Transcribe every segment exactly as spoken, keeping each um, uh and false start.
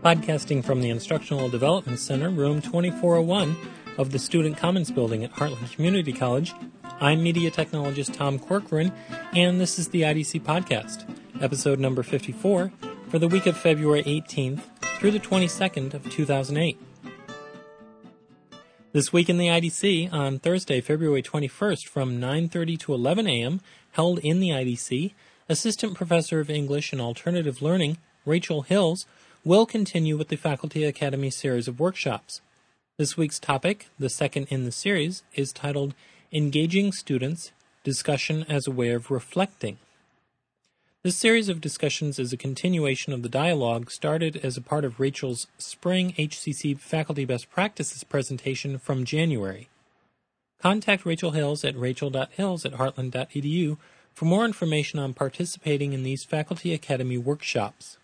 Podcasting from the Instructional Development Center, room twenty-four oh one of the Student Commons Building at Heartland Community College, I'm media technologist Tom Corcoran, and this is the I D C Podcast, episode number fifty-four, for the week of February eighteenth through the twenty-second of two thousand eight. This week in the I D C, on Thursday, February twenty-first, from nine thirty to eleven a.m., held in the I D C, Assistant Professor of English and Alternative Learning, Rachel Hills, will continue with the Faculty Academy series of workshops. This week's topic, the second in the series, is titled Engaging Students, Discussion as a Way of Reflecting. This series of discussions is a continuation of the dialogue started as a part of Rachel's Spring H C C Faculty Best Practices presentation from January. Contact Rachel Hills at rachel dot hills at heartland dot e d u for more information on participating in these Faculty Academy workshops.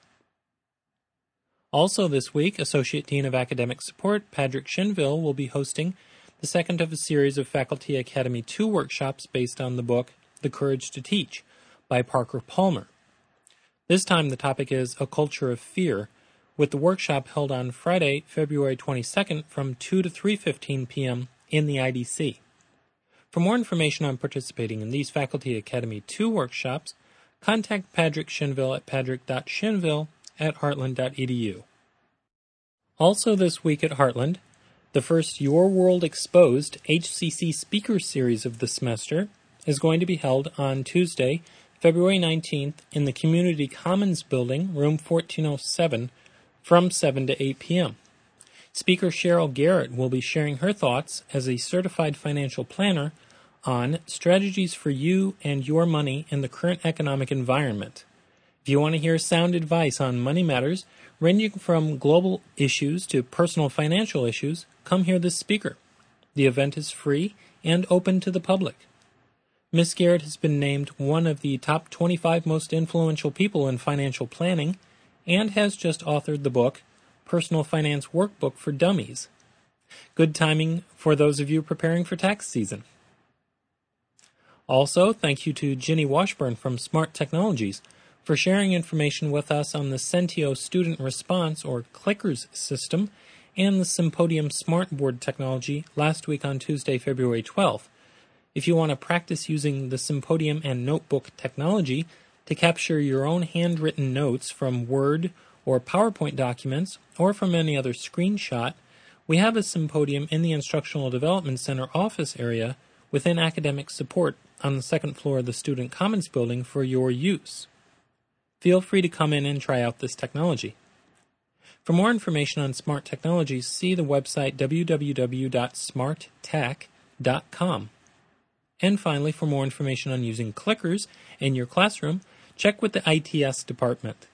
Also this week, Associate Dean of Academic Support Patrick Shinville will be hosting the second of a series of Faculty Academy two workshops based on the book The Courage to Teach by Parker Palmer. This time the topic is A Culture of Fear, with the workshop held on Friday, February twenty-second from two to three fifteen p.m. in the I D C. For more information on participating in these Faculty Academy two workshops, contact Patrick Shinville at patrick dot shinville at heartland dot e d u. Also this week at Heartland, the first Your World Exposed H C C speaker series of the semester is going to be held on Tuesday, February nineteenth in the Community Commons Building, room fourteen oh seven, from seven to eight p.m. Speaker Cheryl Garrett will be sharing her thoughts as a certified financial planner on strategies for you and your money in the current economic environment. If you want to hear sound advice on money matters, ranging from global issues to personal financial issues, come hear this speaker. The event is free and open to the public. Miz Garrett has been named one of the top twenty-five most influential people in financial planning and has just authored the book Personal Finance Workbook for Dummies. Good timing for those of you preparing for tax season. Also, thank you to Ginny Washburn from Smart Technologies for sharing information with us on the Centio Student Response, or Clickers system, and the Symposium Smartboard technology last week on Tuesday, February twelfth. If you want to practice using the Symposium and Notebook technology to capture your own handwritten notes from Word or PowerPoint documents, or from any other screenshot, we have a Symposium in the Instructional Development Center office area within academic support on the second floor of the Student Commons Building for your use. Feel free to come in and try out this technology. For more information on Smart Technologies, see the website w w w dot smart tech dot com. And finally, for more information on using clickers in your classroom, check with the I T S department.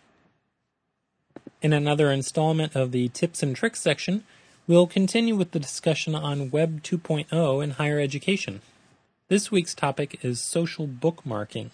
In another installment of the Tips and Tricks section, we'll continue with the discussion on Web two point oh in higher education. This week's topic is social bookmarking.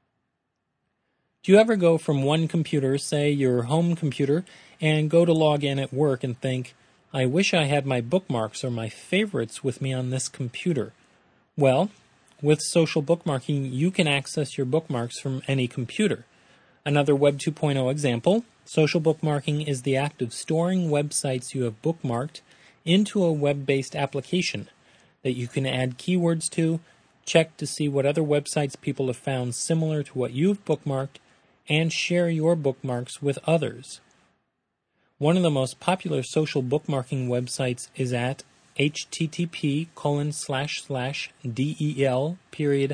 Do you ever go from one computer, say your home computer, and go to log in at work and think, I wish I had my bookmarks or my favorites with me on this computer? Well, with social bookmarking, you can access your bookmarks from any computer. Another Web two point oh example, social bookmarking is the act of storing websites you have bookmarked into a web-based application that you can add keywords to, check to see what other websites people have found similar to what you've bookmarked, and share your bookmarks with others. One of the most popular social bookmarking websites is at http colon slash slash del period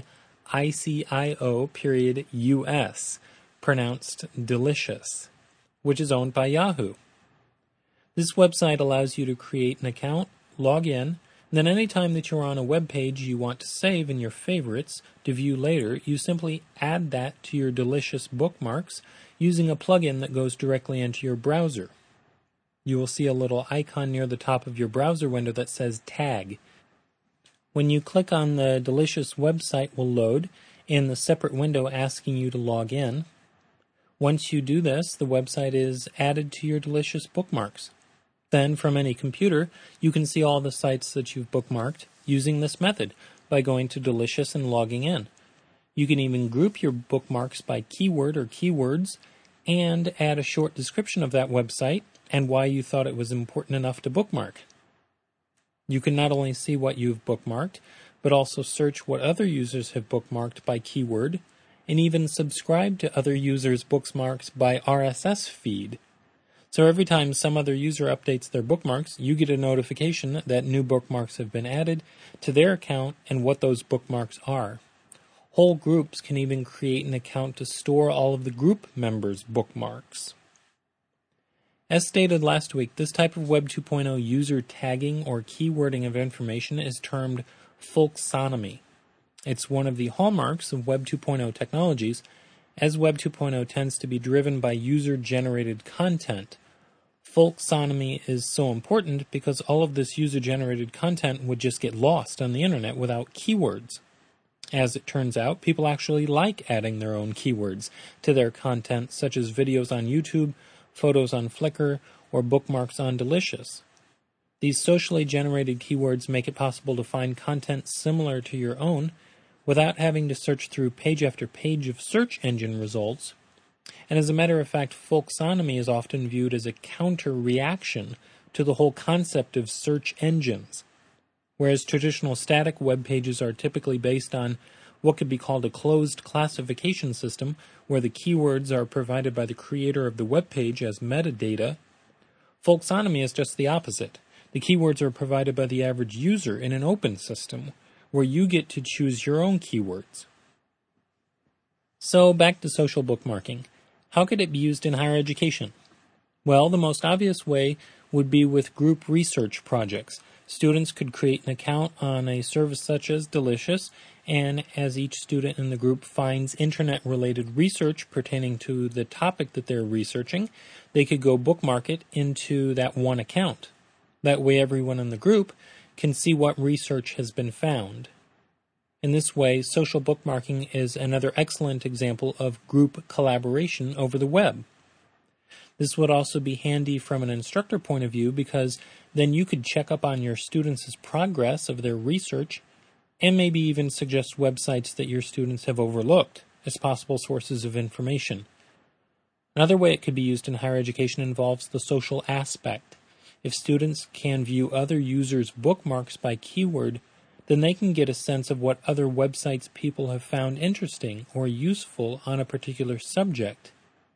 icio period us, pronounced delicious, which is owned by Yahoo. This website allows you to create an account, log in, and then anytime that you're on a web page you want to save in your favorites to view later, you simply add that to your delicious bookmarks using a plugin that goes directly into your browser. You will see a little icon near the top of your browser window that says Tag. When you click on the delicious website will load in the separate window asking you to log in. Once you do this, the website is added to your delicious bookmarks. Then, from any computer, you can see all the sites that you've bookmarked using this method by going to Delicious and logging in. You can even group your bookmarks by keyword or keywords and add a short description of that website and why you thought it was important enough to bookmark. You can not only see what you've bookmarked, but also search what other users have bookmarked by keyword, and even subscribe to other users' bookmarks by R S S feed. So every time some other user updates their bookmarks, you get a notification that new bookmarks have been added to their account and what those bookmarks are. Whole groups can even create an account to store all of the group members' bookmarks. As stated last week, this type of Web two point oh user tagging or keywording of information is termed folksonomy. It's one of the hallmarks of Web two point oh technologies, as Web two point oh tends to be driven by user-generated content. Folksonomy is so important because all of this user-generated content would just get lost on the internet without keywords. As it turns out, people actually like adding their own keywords to their content, such as videos on YouTube, photos on Flickr, or bookmarks on Delicious. These socially generated keywords make it possible to find content similar to your own without having to search through page after page of search engine results. And as a matter of fact, folksonomy is often viewed as a counter-reaction to the whole concept of search engines. Whereas traditional static web pages are typically based on what could be called a closed classification system, where the keywords are provided by the creator of the web page as metadata, folksonomy is just the opposite. The keywords are provided by the average user in an open system, where you get to choose your own keywords. So back to social bookmarking. How could it be used in higher education? Well, the most obvious way would be with group research projects. Students could create an account on a service such as Delicious, and as each student in the group finds internet-related research pertaining to the topic that they're researching, they could go bookmark it into that one account. That way everyone in the group can see what research has been found. In this way, social bookmarking is another excellent example of group collaboration over the web. This would also be handy from an instructor point of view, because then you could check up on your students' progress of their research and maybe even suggest websites that your students have overlooked as possible sources of information. Another way it could be used in higher education involves the social aspect. If students can view other users' bookmarks by keyword, then they can get a sense of what other websites people have found interesting or useful on a particular subject.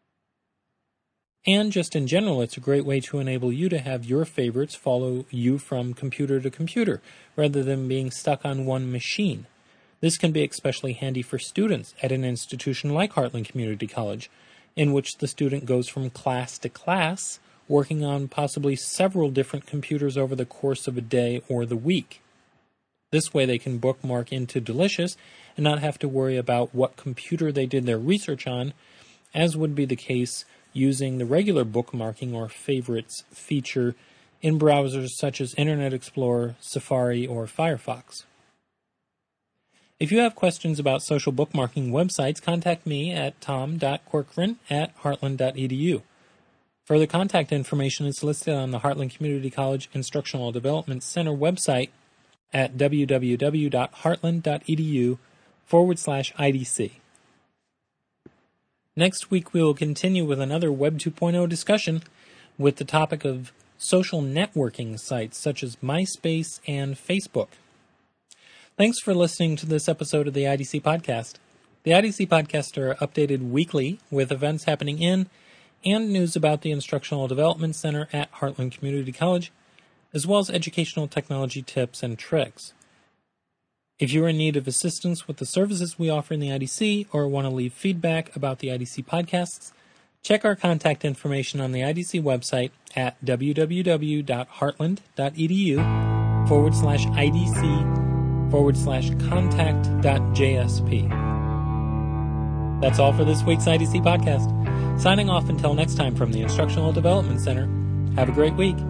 And just in general, it's a great way to enable you to have your favorites follow you from computer to computer, rather than being stuck on one machine. This can be especially handy for students at an institution like Heartland Community College, in which the student goes from class to class, working on possibly several different computers over the course of a day or the week. This way they can bookmark into Delicious and not have to worry about what computer they did their research on, as would be the case using the regular bookmarking or favorites feature in browsers such as Internet Explorer, Safari, or Firefox. If you have questions about social bookmarking websites, contact me at tom dot corcoran at heartland dot e d u. Further contact information is listed on the Heartland Community College Instructional Development Center website at w w w dot heartland dot e d u forward slash I D C. Next week, we will continue with another Web two point oh discussion with the topic of social networking sites such as MySpace and Facebook. Thanks for listening to this episode of the I D C Podcast. The I D C Podcasts are updated weekly with events happening in and news about the Instructional Development Center at Heartland Community College, as well as educational technology tips and tricks. If you are in need of assistance with the services we offer in the I D C or want to leave feedback about the I D C podcasts, check our contact information on the I D C website at w w w dot heartland dot e d u forward slash I D C forward slash contact dot J S P. That's all for this week's I D C podcast. Signing off until next time from the Instructional Development Center. Have a great week.